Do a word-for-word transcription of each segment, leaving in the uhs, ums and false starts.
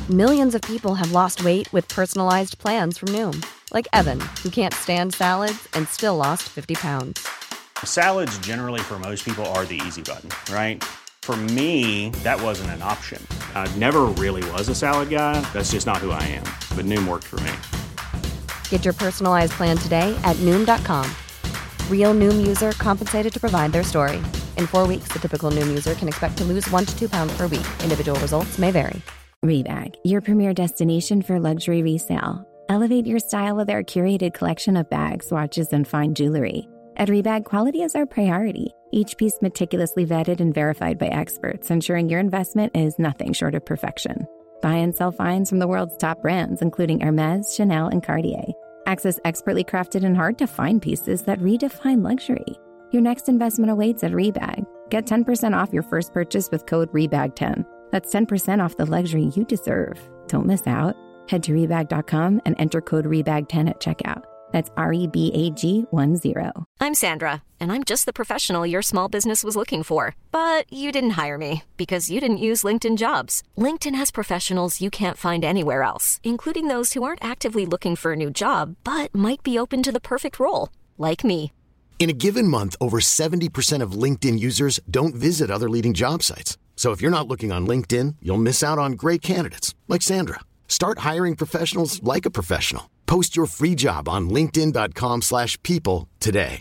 Millions of people have lost weight with personalized plans from Noom. Like Evan, who can't stand salads and still lost fifty pounds. Salads generally for most people are the easy button, right? For me, that wasn't an option. I never really was a salad guy. That's just not who I am. But Noom worked for me. Get your personalized plan today at Noom dot com. Real Noom user compensated to provide their story. In four weeks, the typical Noom user can expect to lose one to two pounds per week. Individual results may vary. Rebag, your premier destination for luxury resale. Elevate your style with our curated collection of bags, watches, and fine jewelry. At Rebag, quality is our priority. Each piece meticulously vetted and verified by experts, ensuring your investment is nothing short of perfection. Buy and sell finds from the world's top brands, including Hermes, Chanel, and Cartier. Access expertly crafted and hard-to-find pieces that redefine luxury. Your next investment awaits at Rebag. Get ten percent off your first purchase with code rebag ten. That's ten percent off the luxury you deserve. Don't miss out. Head to rebag dot com and enter code rebag ten at checkout. That's R E B A G one zero. I'm Sandra, and I'm just the professional your small business was looking for. But you didn't hire me because you didn't use LinkedIn Jobs. LinkedIn has professionals you can't find anywhere else, including those who aren't actively looking for a new job, but might be open to the perfect role, like me. In a given month, over seventy percent of LinkedIn users don't visit other leading job sites. So if you're not looking on LinkedIn, you'll miss out on great candidates like Sandra. Start hiring professionals like a professional. Post your free job on linkedin dot com slash people today.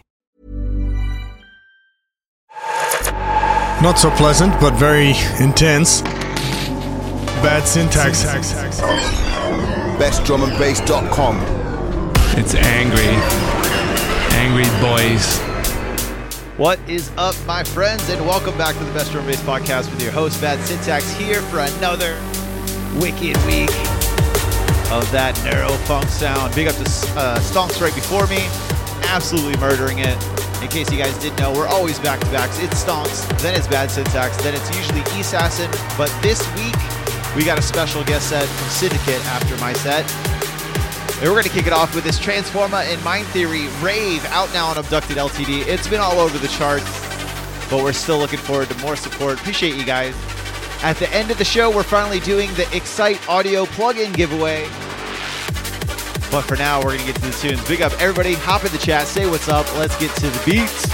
Not so pleasant, but very intense. Bad syntax. best drum and bass dot com. It's angry. Angry boys. What is up, my friends, and welcome back to the Best Drum and Bass Podcast with your host, Bad Syntax, here for another wicked week of that neurofunk sound. Big up to uh, Stonks right before me, absolutely murdering it. In case you guys didn't know, we're always back-to-backs. It's Stonks, then it's Bad Syntax, then it's usually Assassin. But this week, we got a special guest set from Syndicate after my set. And we're going to kick it off with this Transforma and Mind Theory Rave, out now on Abducted L T D. It's been all over the charts, but we're still looking forward to more support. Appreciate you guys. At the end of the show, we're finally doing the Excite Audio plugin giveaway. But for now, we're going to get to the tunes. Big up everybody. Hop in the chat. Say what's up. Let's get to the beats.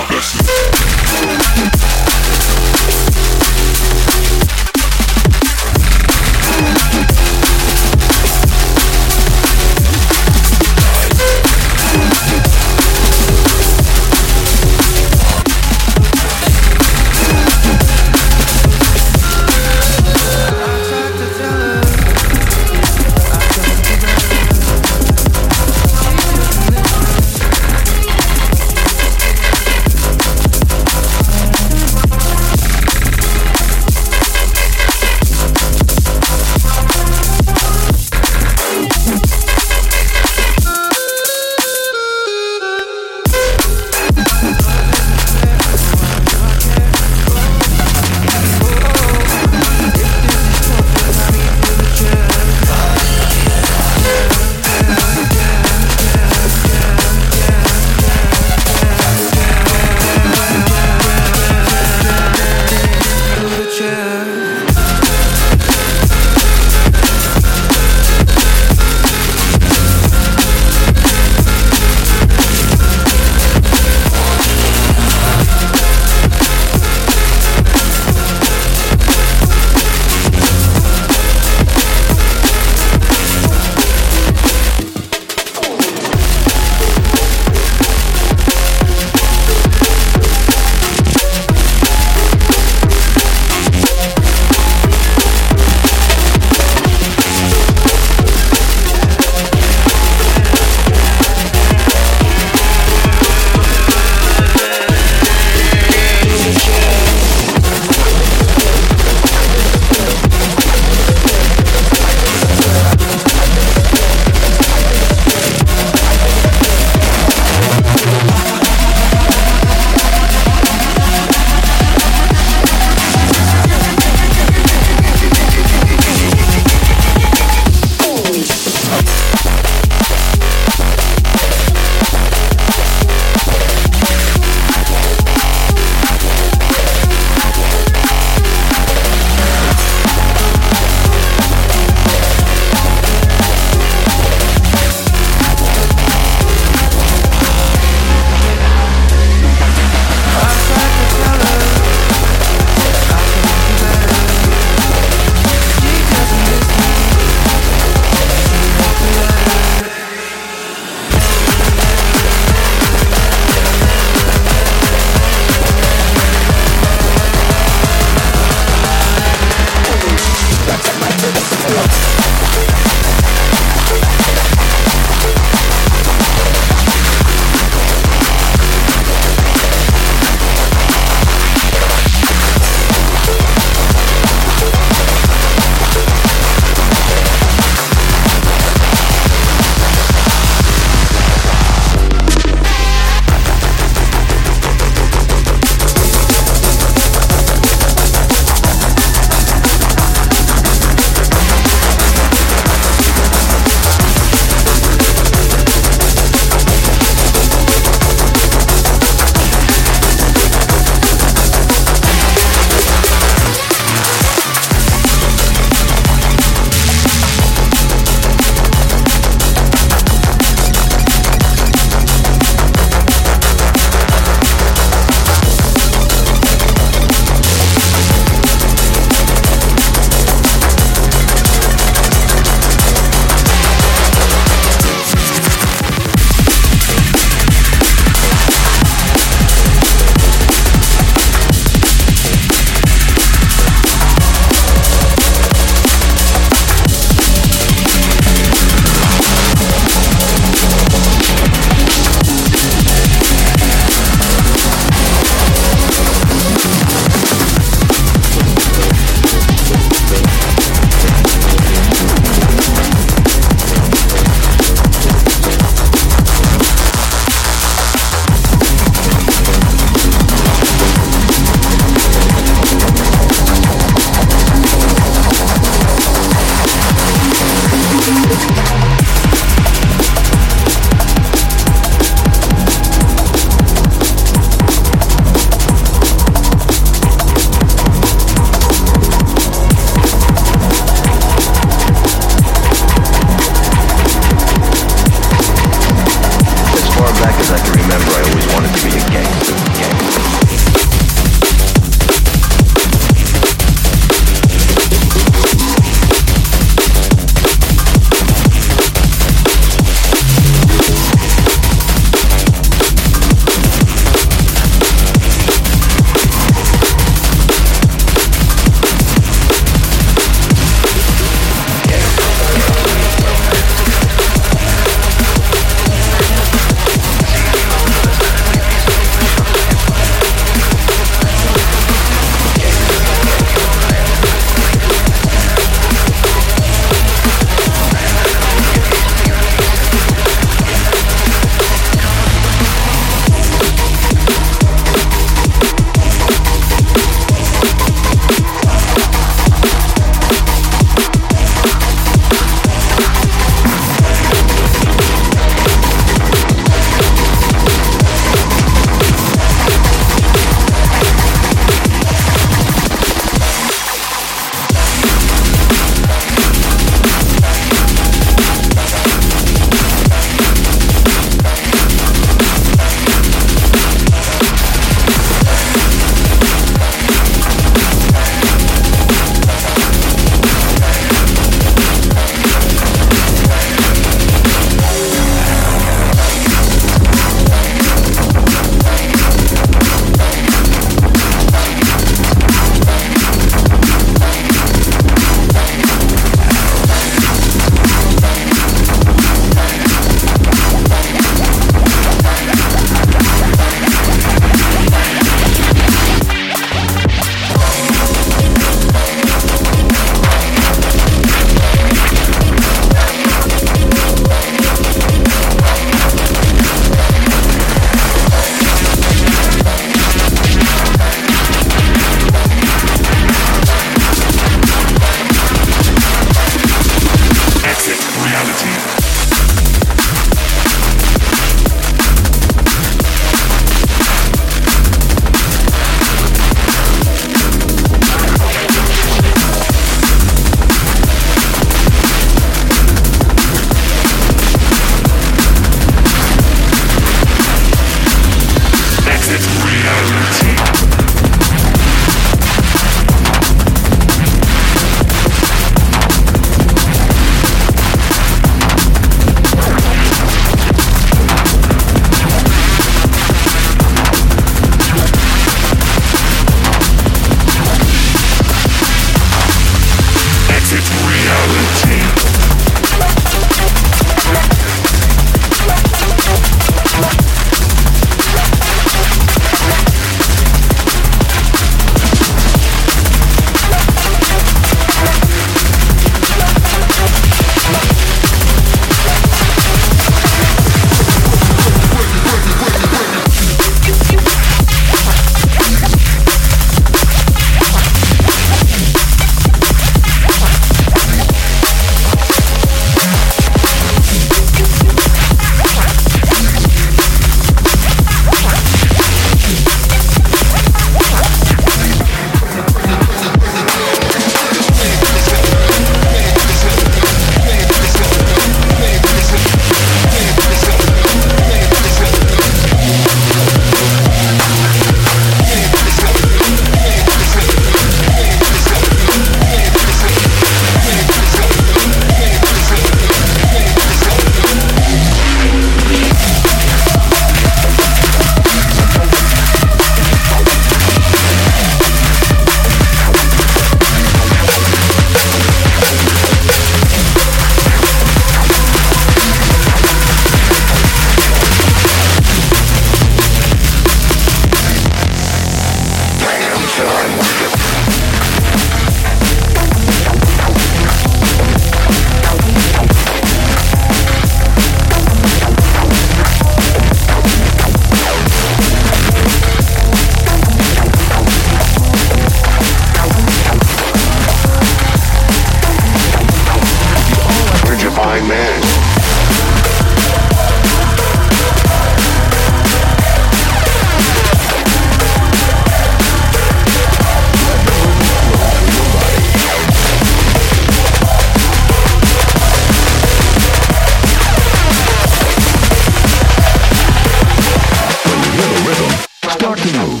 Start to move.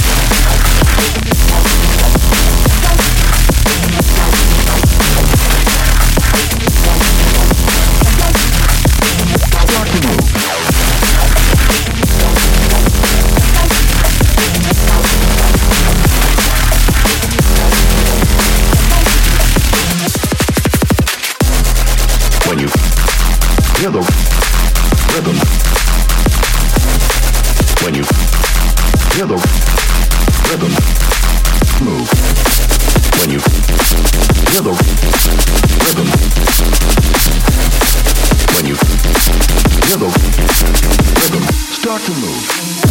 Start to move. When you hear the rhythm, when you hear the rhythm, move. When you hear the rhythm, when you hear the rhythm, start to move.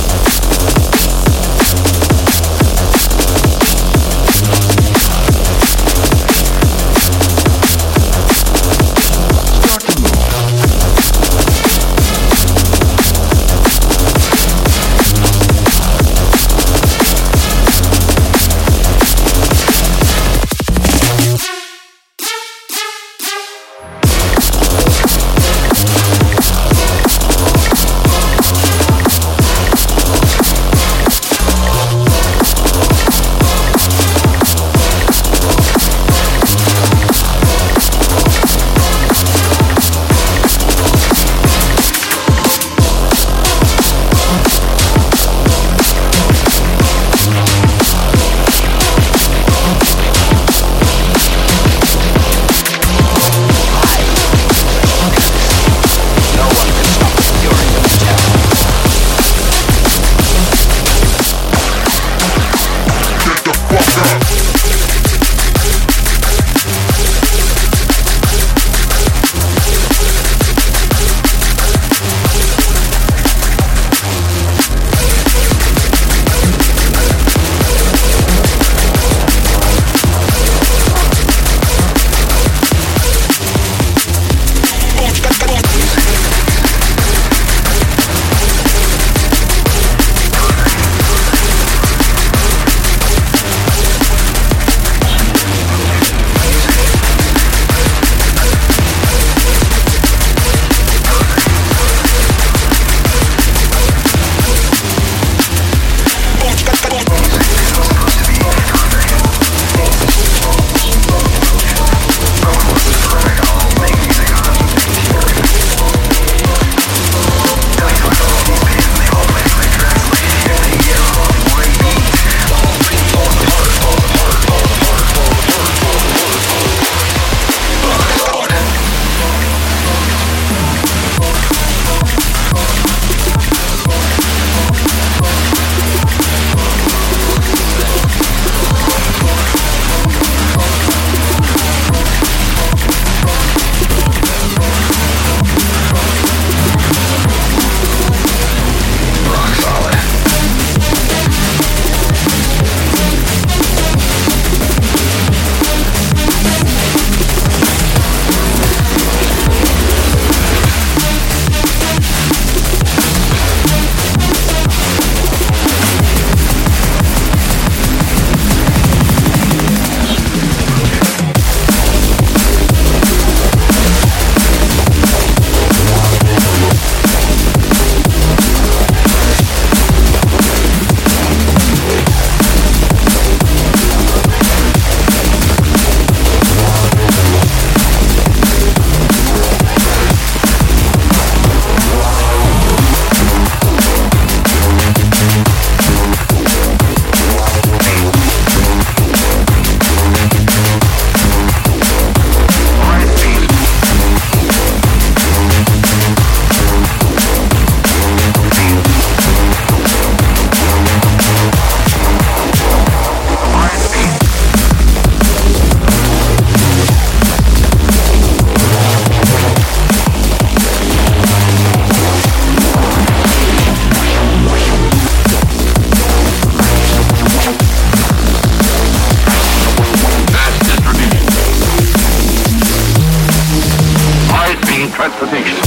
transportation.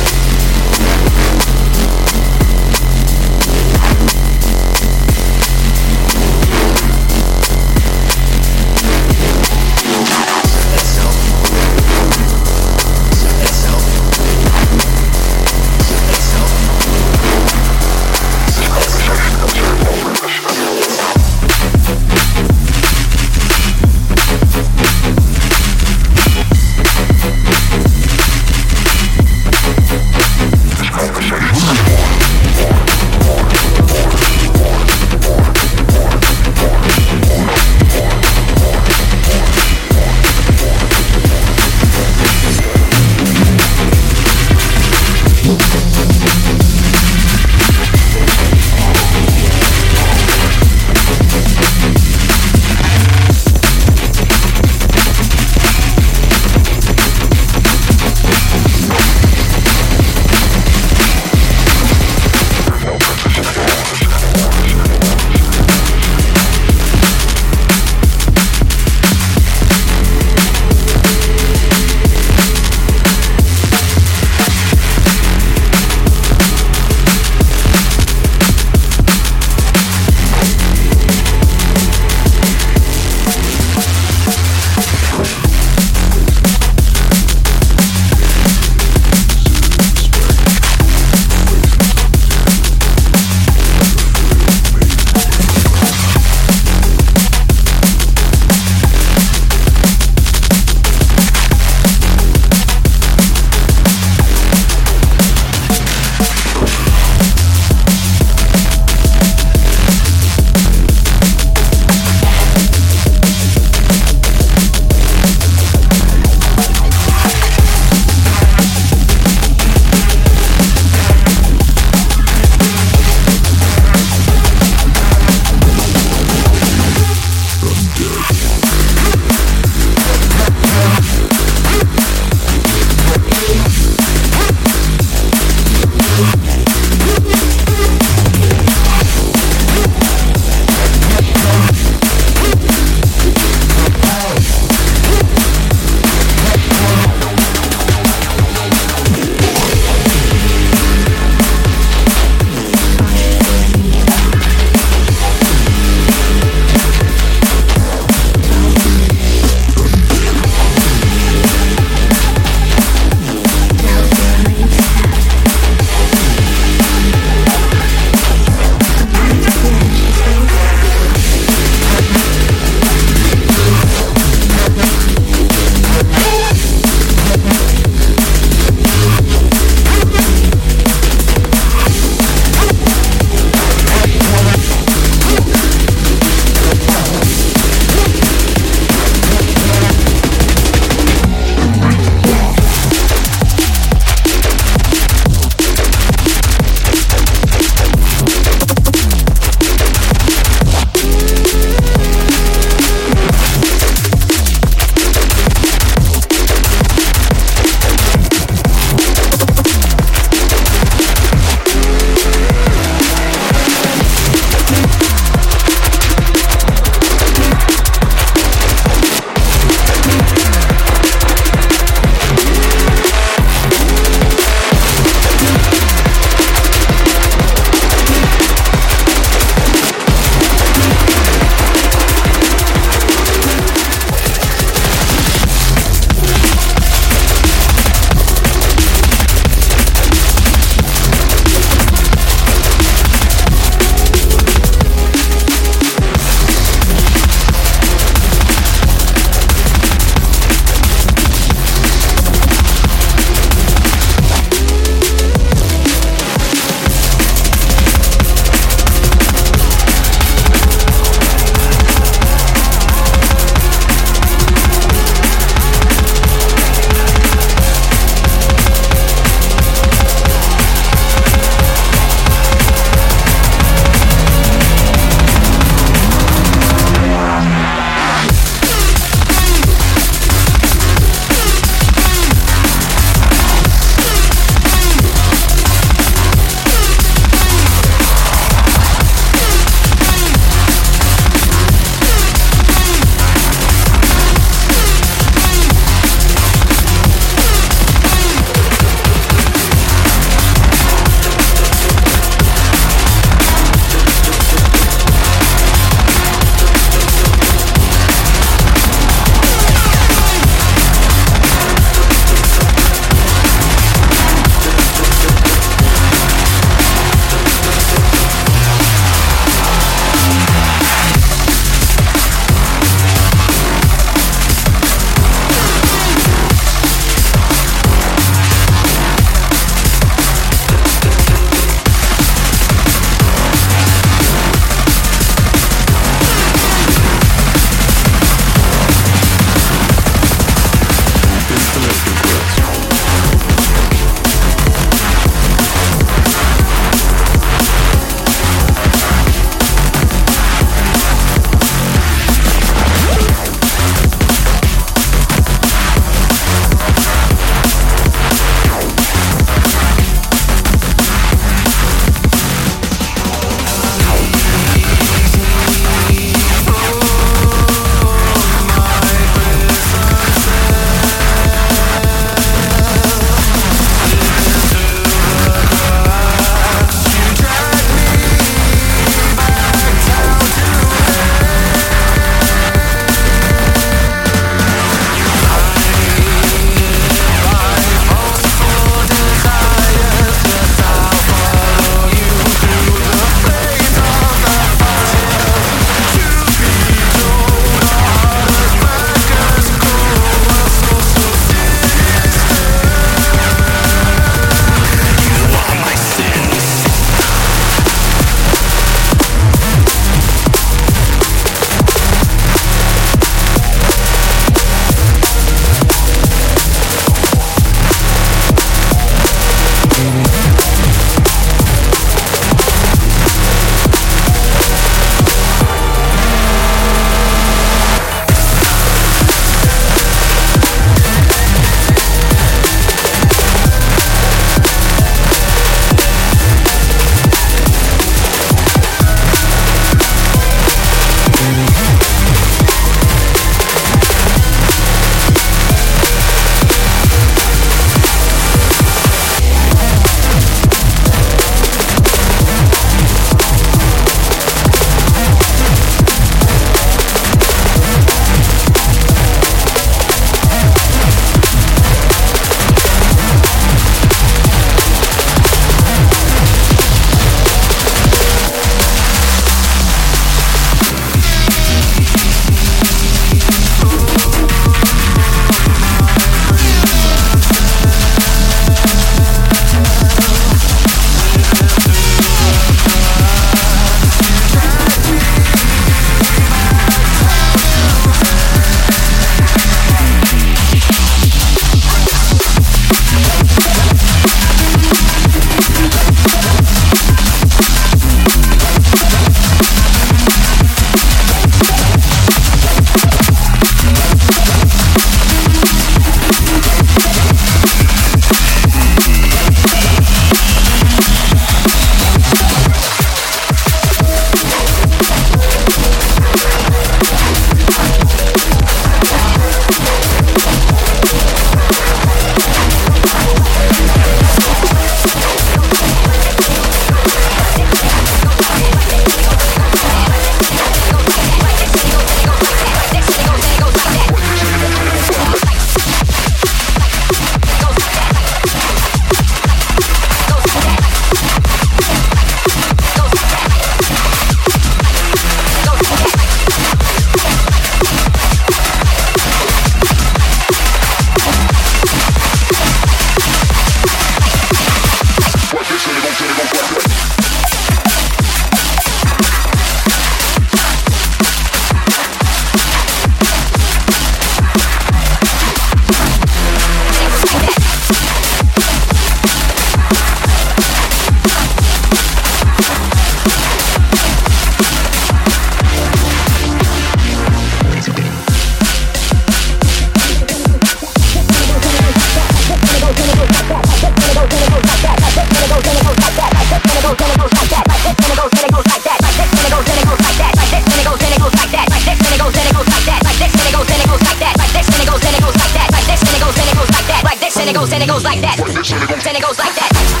goes, and it goes like that. And it goes like that.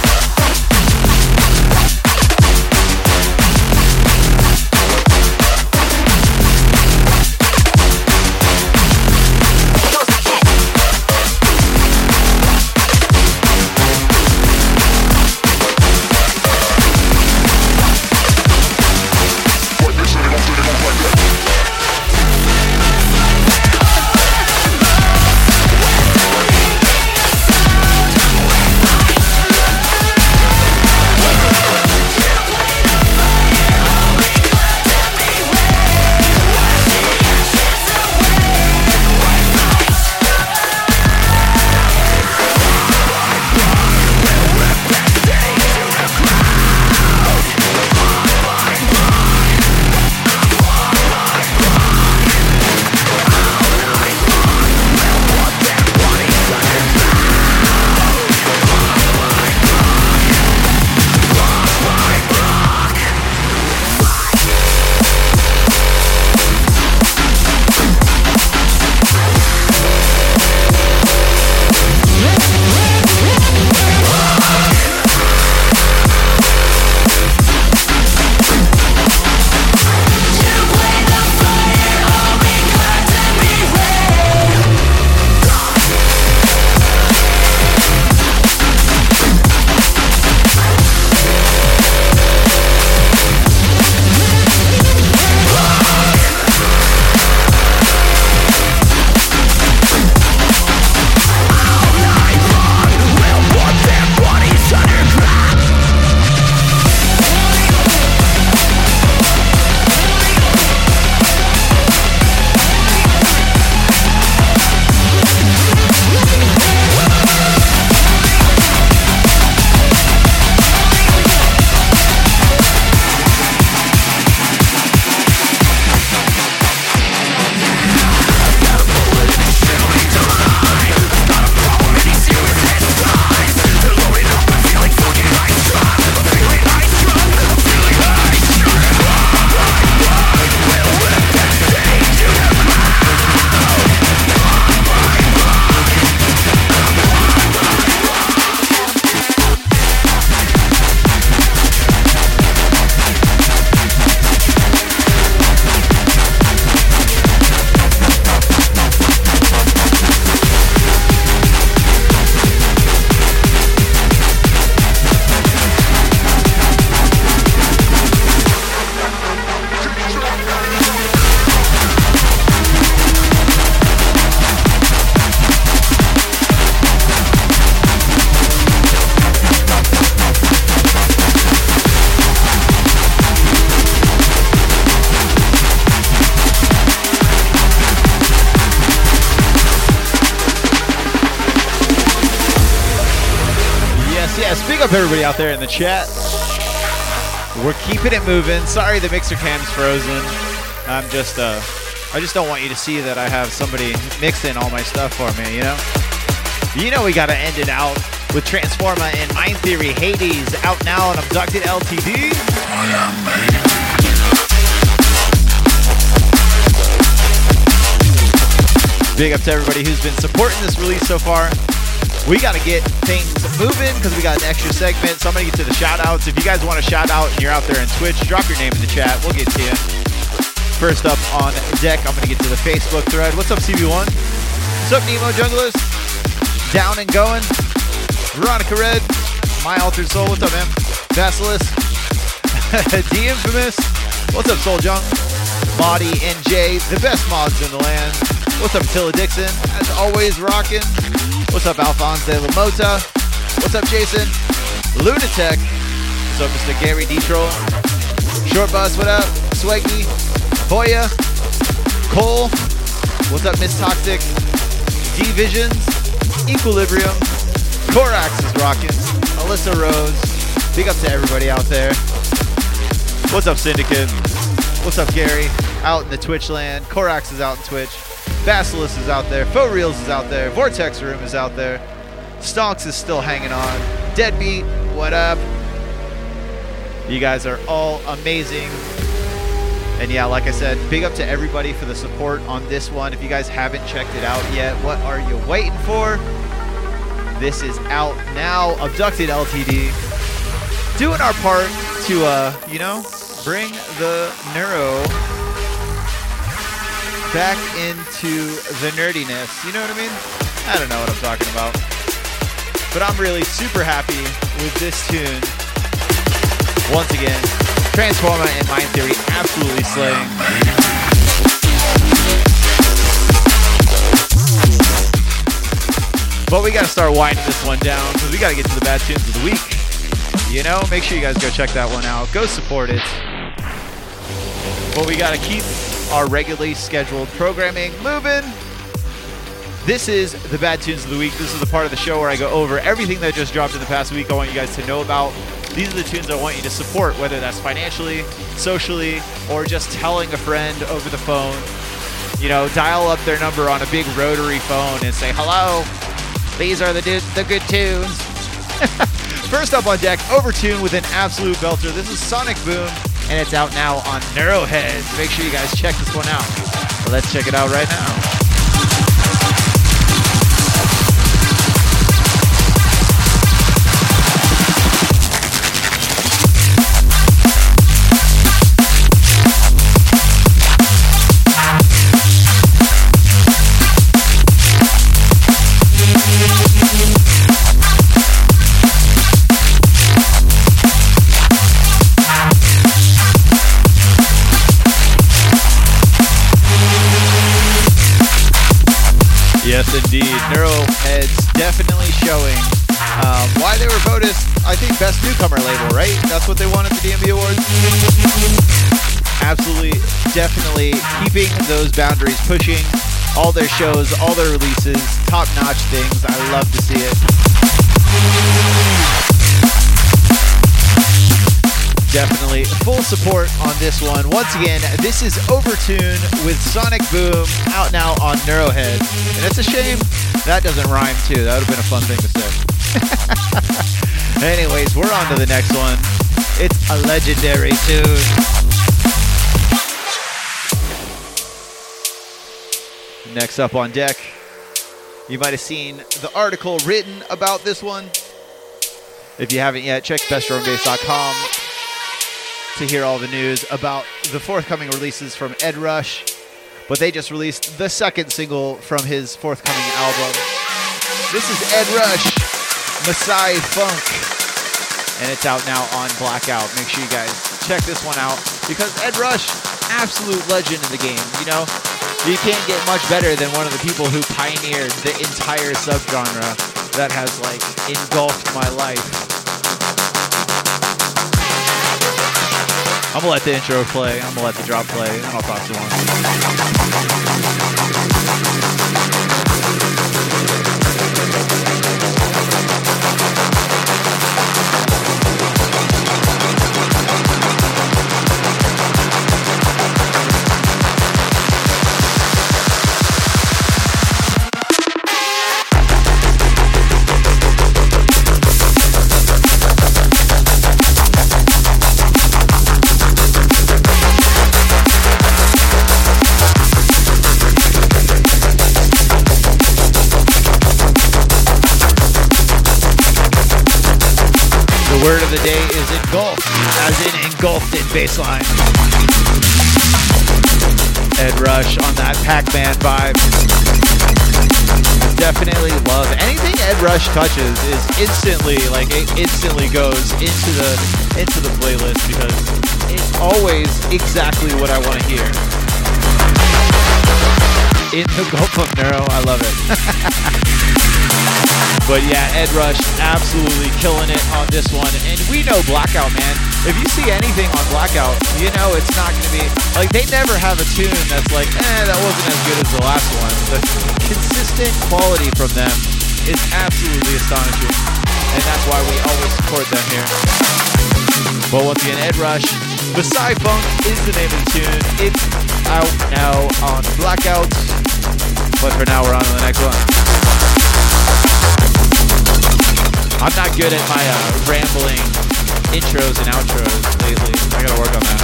Big up everybody out there in the chat. We're keeping it moving. Sorry the mixer cam's frozen. I'm just, uh, I just don't want you to see that I have somebody mixing all my stuff for me, you know? You know we gotta end it out with Transforma and Mind Theory Hades out now on Abducted L T D. Big up to everybody who's been supporting this release so far. We got to get things moving because we got an extra segment. So I'm going to get to the shout outs. If you guys want to shout out and you're out there on Twitch, drop your name in the chat. We'll get to you. First up on deck, I'm going to get to the Facebook thread. What's up, C B one? What's up, Nemo Junglist? Down and going. Veronica Red. My Altered Soul. What's up, man? Basilisk. D Infamous. What's up, Soul Junk? Body N J. The best mods in the land. What's up, Attila Dixon? As always, rocking. What's up, Alphonse de la Mota? What's up, Jason? Lunatech. What's up, Mister Gary D-Troll? Short Bus, what up? Swaggy. Boya. Cole. What's up, Miss Toxic? D-Visions. Equilibrium. Corax is rocking. Alyssa Rose. Big up to everybody out there. What's up, Syndicate? What's up, Gary? Out in the Twitch land. Corax is out in Twitch. Basilisk is out there. Faux Reels is out there. Vortex Room is out there. Stonks is still hanging on. Deadbeat, what up? You guys are all amazing. And yeah, like I said, big up to everybody for the support on this one. If you guys haven't checked it out yet, what are you waiting for? This is out now. Abducted L T D. Doing our part to, uh, you know, bring the neuro back into the nerdiness. You know what I mean? I don't know what I'm talking about. But I'm really super happy with this tune. Once again, Transformer and Mind Theory absolutely slaying. But we got to start winding this one down because we got to get to the bad tunes of the week. You know, make sure you guys go check that one out. Go support it. But we got to keep our regularly scheduled programming moving. This is the bad tunes of the week. This is the part of the show where I go over everything that just dropped in the past week I want you guys to know about. These are the tunes I want you to support, whether that's financially, socially, or just telling a friend over the phone. You know, dial up their number on a big rotary phone and say, hello, these are the, du- the good tunes. First up on deck, Overtune with an absolute belter. This is Sonic Boom, and it's out now on Neuroheads. Make sure you guys check this one out. Let's check it out right now. Yes, indeed. Neuroheads definitely showing um, why they were voted, I think, best newcomer label, right? That's what they won at the D M V Awards. Absolutely, definitely keeping those boundaries, pushing all their shows, all their releases, top-notch things. I love to see it. Definitely full support on this one. Once again, this is Overtune with Sonic Boom, out now on Neuroheads. And it's a shame that doesn't rhyme too. That would have been a fun thing to say. Anyways, we're on to the next one. It's a legendary tune. Next up on deck, you might have seen the article written about this one. If you haven't yet, check best drum and bass dot com to hear all the news about the forthcoming releases from Ed Rush. But they just released the second single from his forthcoming album. This is Ed Rush, Masai Funk. And it's out now on Blackout. Make sure you guys check this one out because Ed Rush, absolute legend in the game. You know, you can't get much better than one of the people who pioneered the entire subgenre that has, like, engulfed my life. I'm gonna let the intro play, I'm gonna let the drop play, and I'll talk to one. The word of the day is engulfed, as in engulfed in bassline. Ed Rush on that Pac-Man vibe. Definitely love anything Ed Rush touches is instantly, like, it instantly goes into the into the playlist because it's always exactly what I want to hear. In the Gulf of Neuro, I love it. But yeah, Ed Rush absolutely killing it on this one. And we know Blackout, man. If you see anything on Blackout, you know it's not going to be... Like, they never have a tune that's like, eh, that wasn't as good as the last one. The consistent quality from them is absolutely astonishing. And that's why we always support them here. But once again, Ed Rush, Masai Funk is the name of the tune. It's out now on Blackout. But for now, we're on to the next one. I'm not good at my uh, rambling intros and outros lately. I gotta work on that.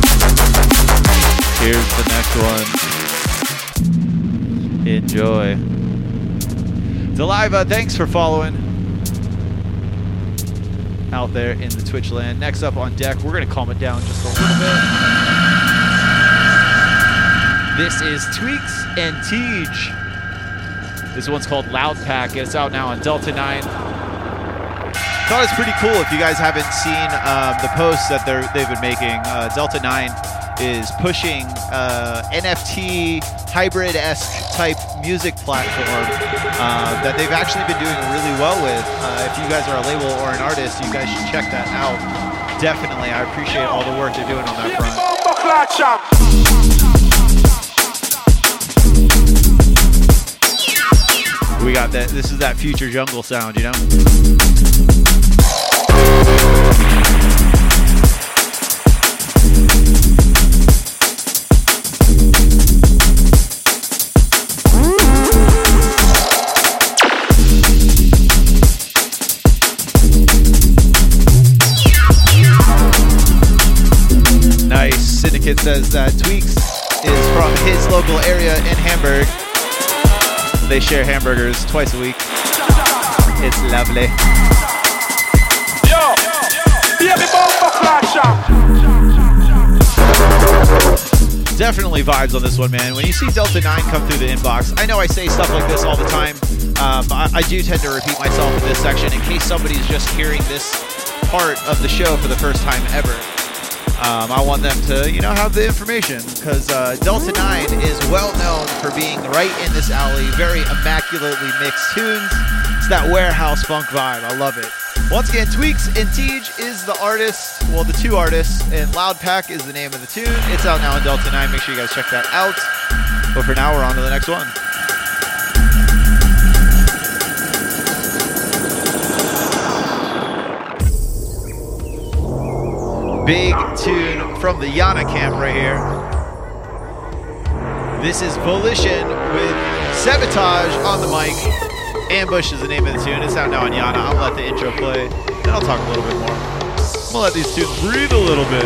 Here's the next one. Enjoy. Deliva, thanks for following out there in the Twitch land. Next up on deck, we're going to calm it down just a little bit. This is Tweaks and Tej. This one's called Loud Pack. It's out now on Delta nine. I thought it's pretty cool if you guys haven't seen um, the posts that they're, they've been making. Uh, Delta nine is pushing uh, N F T hybrid-esque type music platform uh, that they've actually been doing really well with. Uh, if you guys are a label or an artist, you guys should check that out. Definitely, I appreciate all the work they're doing on that front. We got that. This is that future jungle sound, you know? Nice. Syndicate says that Tweaks is from his local area in Hamburg. They share hamburgers twice a week. It's lovely. Yo, baby bumper flash up. Definitely vibes on this one, man. When you see Delta nine come through the inbox, I know I say stuff like this all the time. Um, I, I do tend to repeat myself in this section in case somebody's just hearing this part of the show for the first time ever. Um, I want them to, you know, have the information because uh, Delta nine is well known for being right in this alley, very immaculately mixed tunes. It's that warehouse funk vibe. I love it. Once again, Tweaks and Tej is the artist, well, the two artists, and Loud Pack is the name of the tune. It's out now on Delta nine. Make sure you guys check that out. But for now, we're on to the next one. Big tune from the Yana camp right here. This is Volition with Sabotage on the mic. Ambush is the name of the tune. It's out now on Yana. I'll let the intro play, then I'll talk a little bit more. I'm gonna let these tunes breathe a little bit.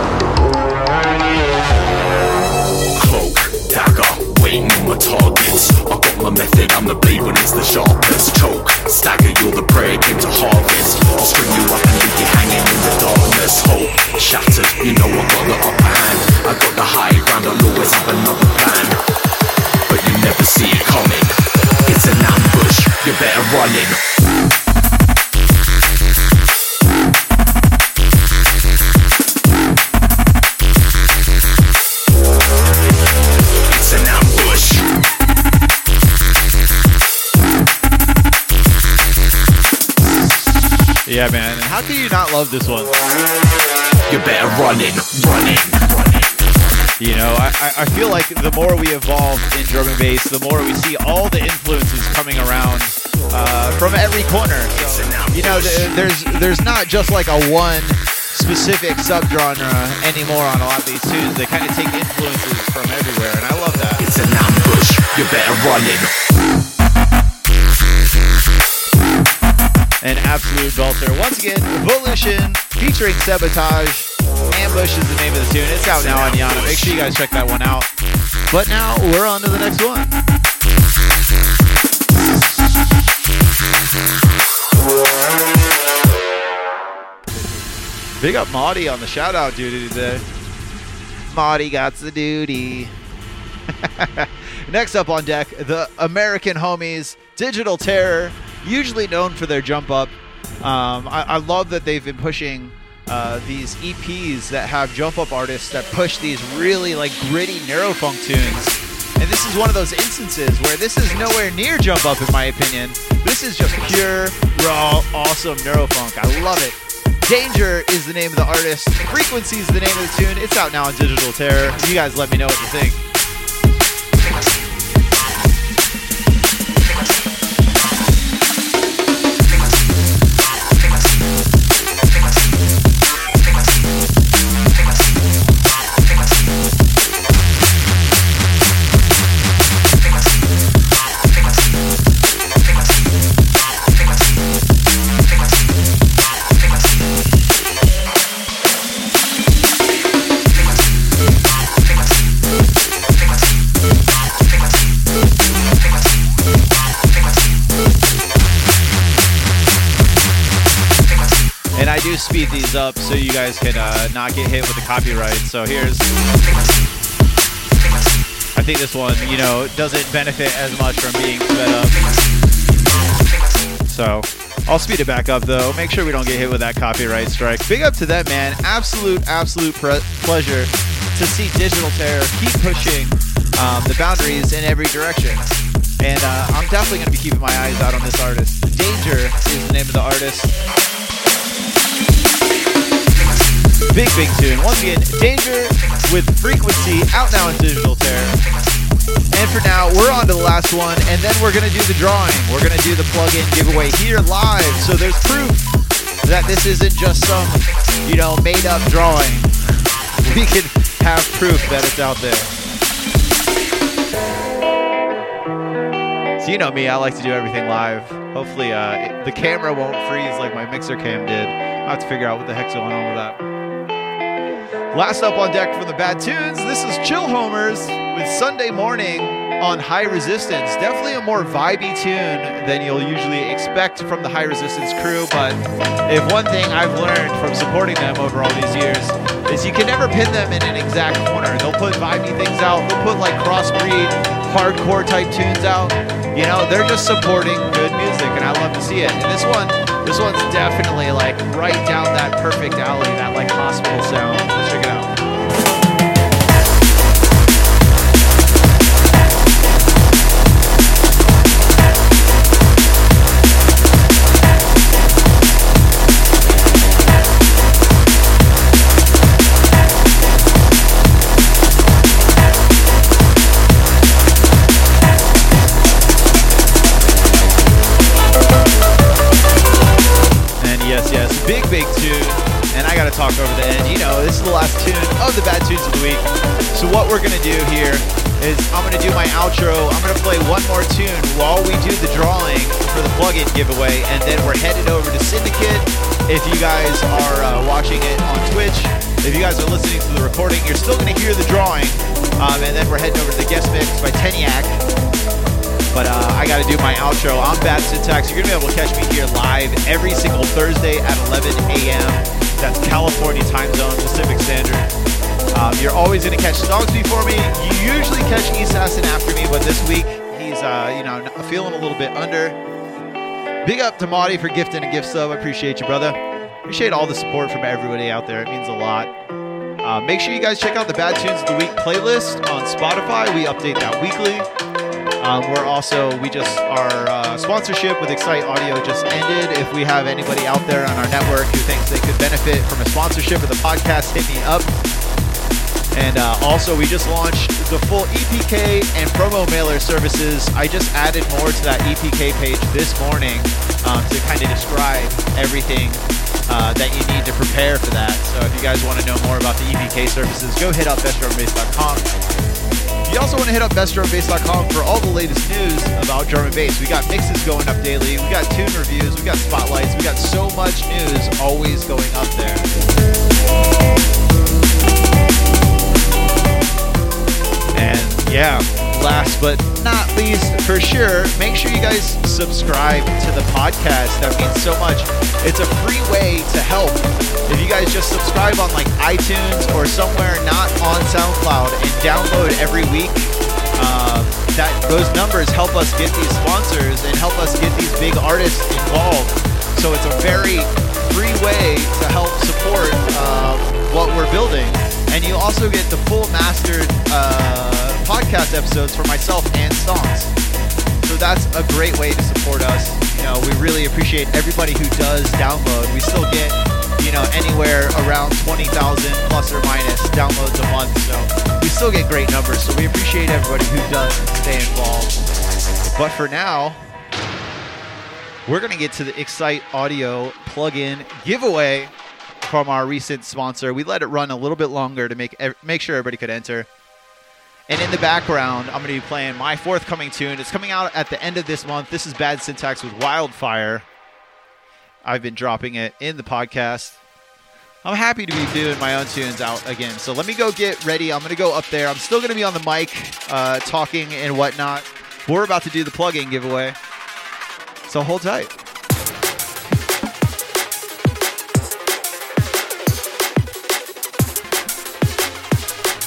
Cloak, dagger, waiting on my targets. I got my method, I'm the blade when it's the sharpest. Choke, stagger, you're the prey, came to harvest. I'll string you up and leave you hanging in the darkness. Hope, shattered, you know I got the upper hand. I got the high ground, I'll always have another plan. But you never see it coming. It's an ambush, you better run in. Yeah, man. And how can you not love this one? You better run in, run in, run in. You know, I, I feel like the more we evolve in drum and bass, the more we see all the influences coming around uh, from every corner. So, you know, there's there's not just like a one specific subgenre anymore on a lot of these tunes. They kind of take influences from everywhere, and I love that. It's an ambush. You better run in. An absolute belter. Once again, Volition featuring Sabotage. Ambush is the name of the tune. It's out now on Yana. Make sure you guys check that one out. But now we're on to the next one. Big up Maudie on the shout out duty today. Maudie got the duty. Next up on deck, the American homies, Digital Terror. Usually known for their jump up. Um, I, I love that they've been pushing uh, these E Ps that have jump up artists that push these really like gritty neurofunk tunes. And this is one of those instances where this is nowhere near jump up in my opinion. This is just pure, raw, awesome neurofunk. I love it. Danger is the name of the artist. Frequency is the name of the tune. It's out now on Digital Terror. You guys let me know what you think. do speed these up so you guys can uh, not get hit with the copyright. So here's, I think this one, you know, doesn't benefit as much from being sped up. So I'll speed it back up though. Make sure we don't get hit with that copyright strike. Big up to them, man. Absolute, absolute pre- pleasure to see Digital Terror keep pushing um, the boundaries in every direction. And uh, I'm definitely going to be keeping my eyes out on this artist. Danger is the name of the artist. Big, big tune. Once again, Danger with Frequency, out now in Digital Terror. And for now, we're on to the last one, and then we're going to do the drawing. We're going to do the plug-in giveaway here live, so there's proof that this isn't just some, you know, made-up drawing. We can have proof that it's out there. So you know me, I like to do everything live. Hopefully uh, it, the camera won't freeze like my mixer cam did. I'll have to figure out what the heck's going on with that. Last up on deck from the Bad Tunes, this is Chill Homers with Sunday Morning on High Resistance. Definitely a more vibey tune than you'll usually expect from the High Resistance crew, but if one thing I've learned from supporting them over all these years is you can never pin them in an exact corner. They'll put vibey things out, they'll put like crossbreed, hardcore type tunes out. You know, they're just supporting good music, and I love to see it. And this one, this one's definitely like right down that perfect alley, that like hospital sound. Let's check it out. Yes, yes, big, big tune, and I gotta talk over the end. You know, this is the last tune of the Bad Tunes of the week. So what we're gonna do here is I'm gonna do my outro. I'm gonna play one more tune while we do the drawing for the plug-in giveaway, and then we're headed over to Syndicate. If you guys are uh, watching it on Twitch, if you guys are listening to the recording, you're still gonna hear the drawing, um, and then we're heading over to the guest mix by Teniac. But uh, I got to do my outro. I'm Bad Syntax. You're going to be able to catch me here live every single Thursday at eleven a.m. That's California time zone, Pacific Standard. Um, you're always going to catch songs before me. You usually catch Assassin after me, but this week he's uh, you know, feeling a little bit under. Big up to Marty for gifting a gift sub. I appreciate you, brother. Appreciate all the support from everybody out there. It means a lot. Uh, make sure you guys check out the Bad Tunes of the Week playlist on Spotify. We update that weekly. Um, we're also, we just, our uh, sponsorship with Excite Audio just ended. If we have anybody out there on our network who thinks they could benefit from a sponsorship of the podcast, hit me up. And uh, also, we just launched the full E P K and promo mailer services. I just added more to that E P K page this morning um, to kind of describe everything uh, that you need to prepare for that. So if you guys want to know more about the E P K services, go hit up best drum bass dot com. You also want to hit up best drum bass dot com for all the latest news about drum and bass. We got mixes going up daily. We got tune reviews. We got spotlights. We got so much news always going up there. And yeah, last but not least, for sure, make sure you guys subscribe to the podcast. That means so much. It's a free way to help. If you guys just subscribe on like iTunes or somewhere not on SoundCloud and download every week, uh, that those numbers help us get these sponsors and help us get these big artists involved. So it's a very free way to help support uh, what we're building. And you also get the full mastered uh, podcast episodes for myself and songs. So that's a great way to support us. You know, we really appreciate everybody who does download. We still get, you know, anywhere around twenty thousand plus or minus downloads a month. So we still get great numbers. So we appreciate everybody who does stay involved. But for now, we're going to get to the Excite Audio plugin giveaway from our recent sponsor. We let it run a little bit longer to make make sure everybody could enter. And in the background, I'm going to be playing my forthcoming tune. It's coming out at the end of this month. This is Bad Syntax with Wildfire. I've been dropping it in the podcast. I'm happy to be doing my own tunes out again. So let me go get ready. I'm going to go up there. I'm still going to be on the mic uh, talking and whatnot. We're about to do the plug-in giveaway. So hold tight.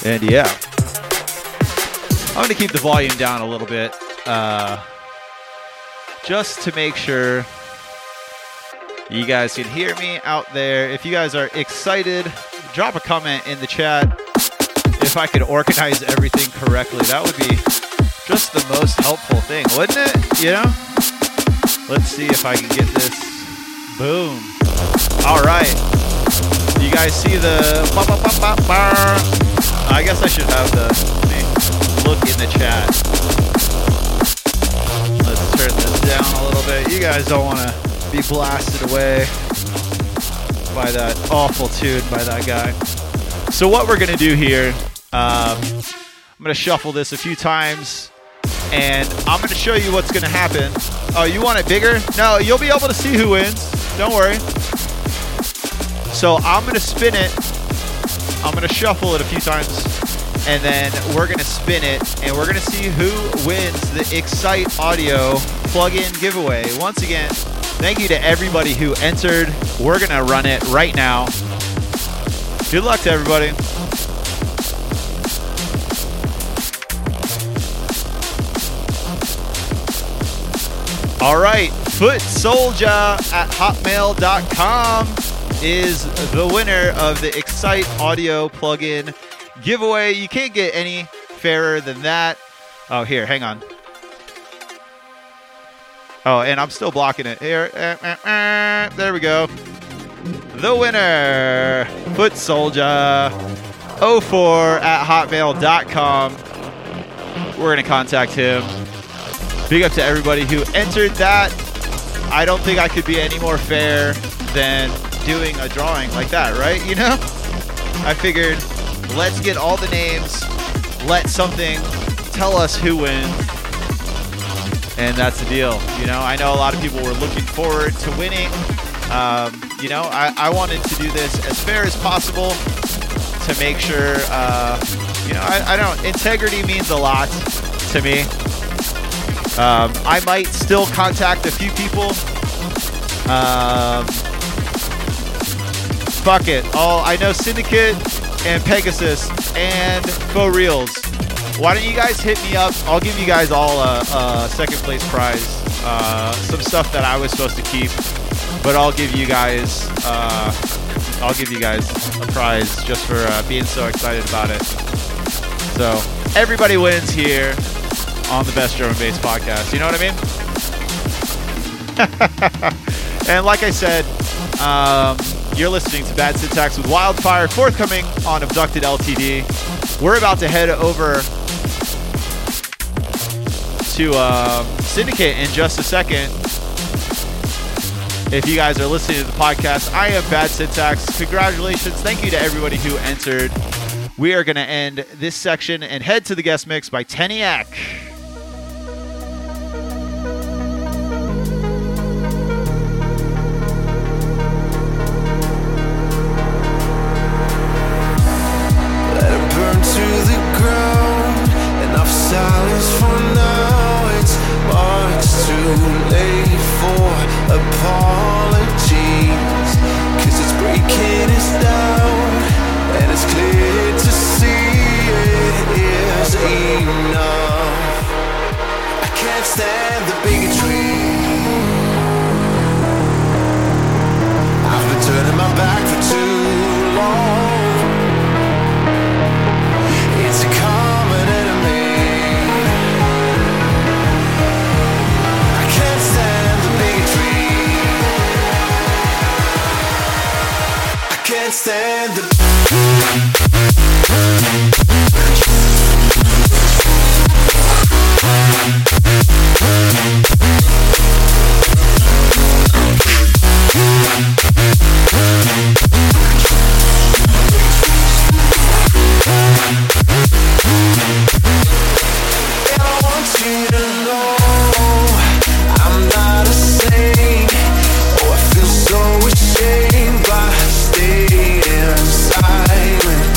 And yeah, I'm going to keep the volume down a little bit uh, just to make sure you guys can hear me out there. If you guys are excited, drop a comment in the chat. If I could organize everything correctly, that would be just the most helpful thing, wouldn't it? You know? Let's see if I can get this. Boom. All right. You guys see the... I guess I should have the look in the chat. Let's turn this down a little bit. You guys don't want to be blasted away by that awful tune by that guy. So what we're going to do here, um, I'm going to shuffle this a few times, and I'm going to show you what's going to happen. Oh, you want it bigger? No, you'll be able to see who wins. Don't worry. So I'm going to spin it. I'm going to shuffle it a few times, and then we're going to spin it, and we're going to see who wins the Excite Audio plug-in giveaway. Once again, thank you to everybody who entered. We're going to run it right now. Good luck to everybody. All right, Foot Soldier at hotmail dot com is the winner of the Excite Audio plugin giveaway. You can't get any fairer than that. Oh, here, hang on. Oh, and I'm still blocking it. Here, uh, uh, uh, there we go. The winner, Foot Soldier oh four at hotmail dot com. We're going to contact him. Big up to everybody who entered that. I don't think I could be any more fair than doing a drawing like that, right? You know? I figured, let's get all the names, let something tell us who wins, and that's the deal. You know, I know a lot of people were looking forward to winning. Um, you know, I, I wanted to do this as fair as possible to make sure, uh, you know, I, I don't, integrity means a lot to me. Um, I might still contact a few people. Um, fuck it. All I know, Syndicate and Pegasus and Faux Reels. Why don't you guys hit me up? I'll give you guys all a, a second place prize. Uh, some stuff that I was supposed to keep, but I'll give you guys. Uh, I'll give you guys a prize just for uh, being so excited about it. So everybody wins here on the Best Drum and Bass Podcast. You know what I mean? And like I said, um, you're listening to Bad Syntax with Wildfire, forthcoming on Abducted L T D. We're about to head over to um, Syndicate in just a second. If you guys are listening to the podcast, I am Bad Syntax. Congratulations. Thank you to everybody who entered. We are going to end this section and head to the guest mix by Teniac. So ashamed, but I stayed inside.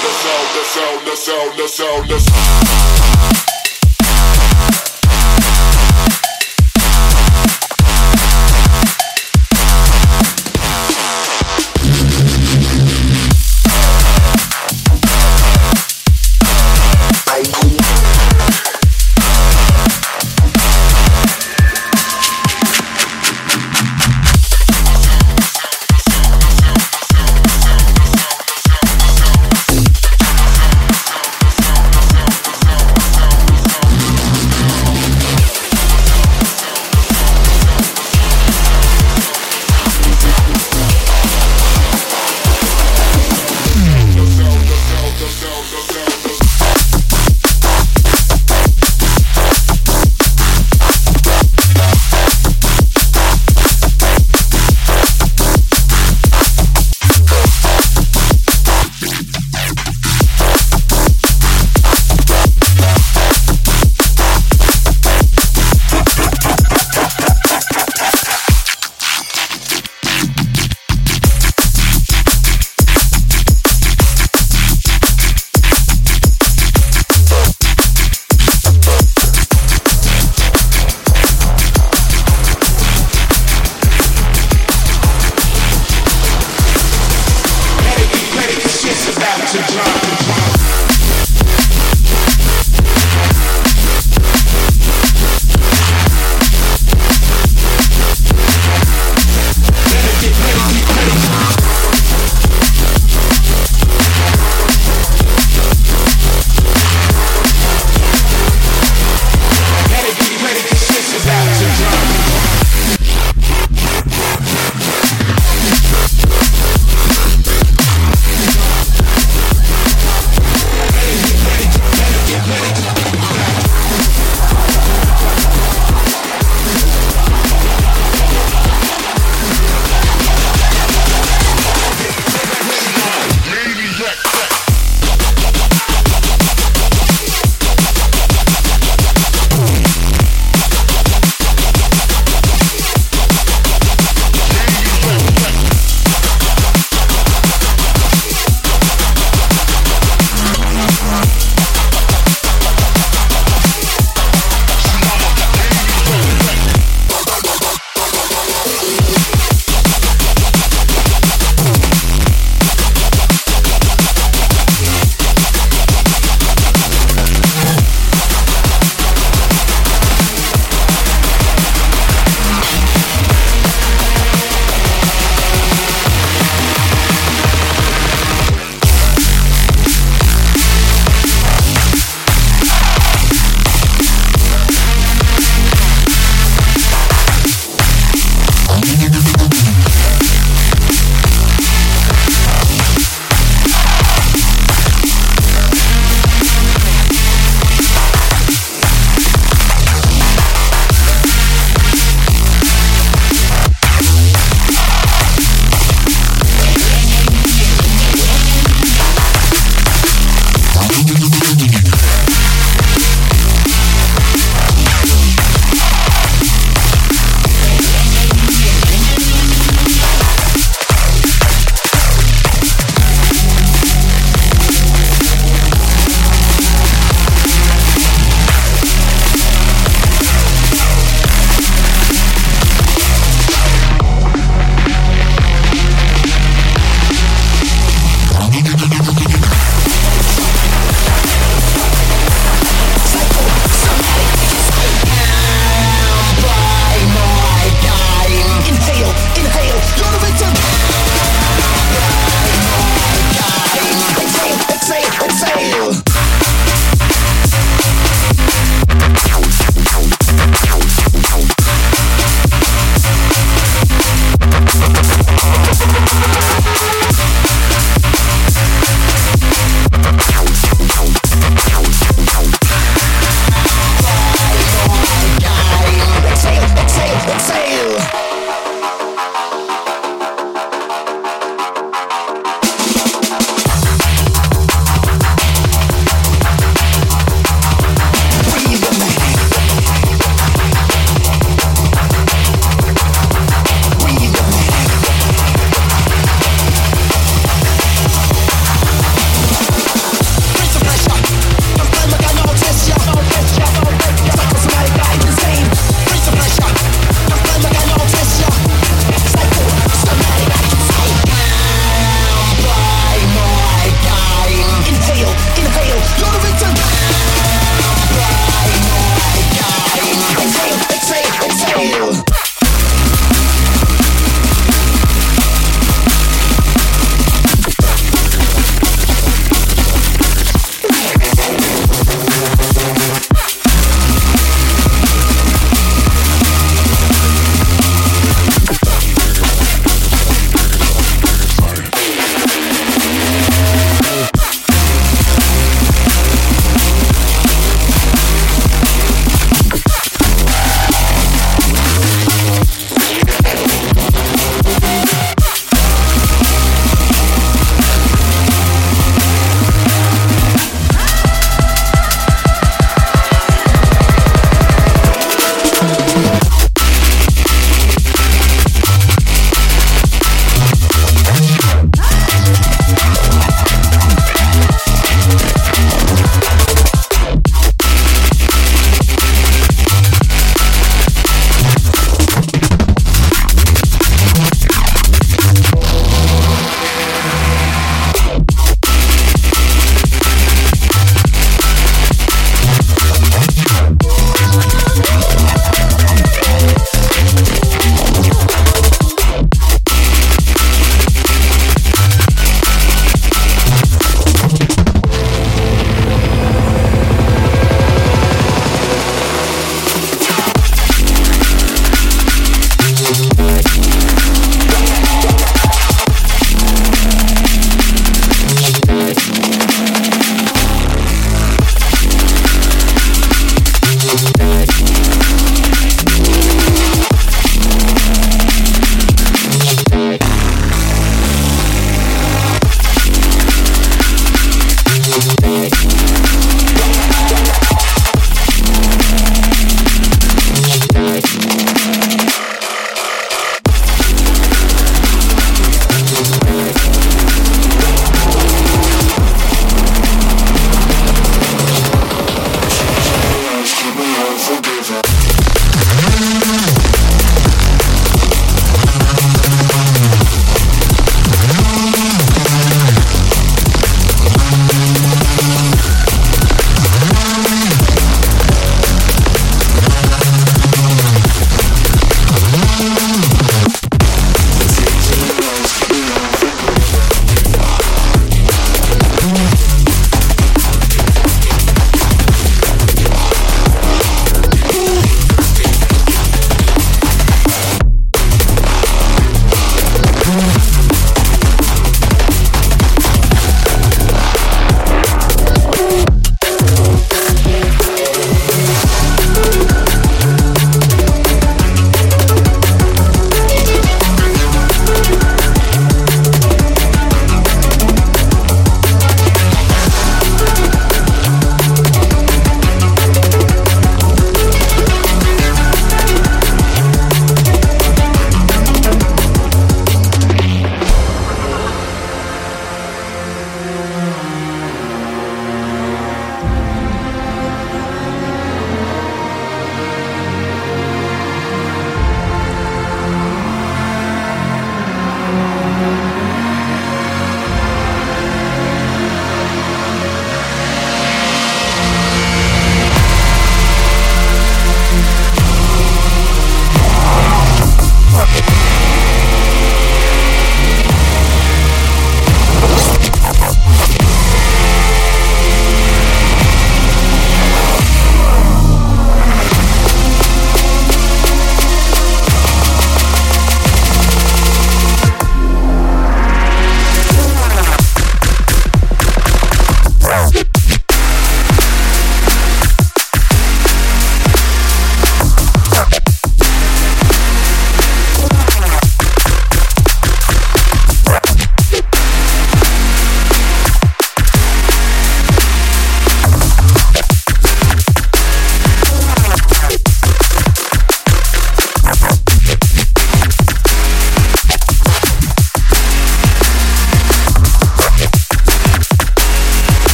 sound, the sound, the sound, the sound.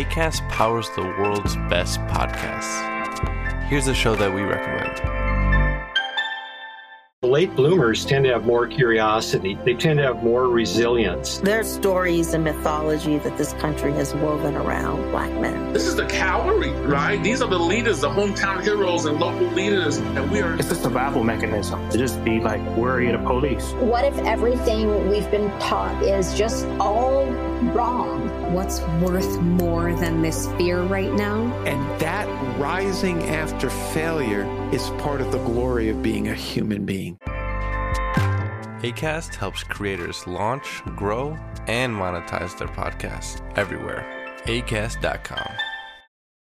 Acast powers the world's best podcasts. Here's a show that we recommend. Late bloomers tend to have more curiosity. They tend to have more resilience. There's stories and mythology that this country has woven around Black men. This is the cavalry, right? These are the leaders, the hometown heroes and local leaders. And we are... It's a survival mechanism to just be like worry of the police. What if everything we've been taught is just all wrong? What's worth more than this fear right now? And that rising after failure is part of the glory of being a human being. Acast helps creators launch, grow, and monetize their podcasts everywhere. acast dot com.